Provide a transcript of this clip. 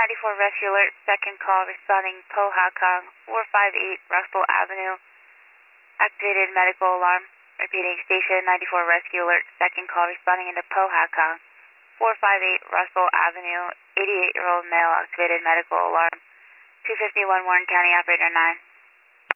94 Rescue Alert, second call responding Pohakong, 458 Russell Avenue. Activated medical alarm. Repeating, station 94 Rescue Alert, second call responding into Pohakong, 458 Russell Avenue, 88-year-old male, activated medical alarm. 251 Warren County, operator 9.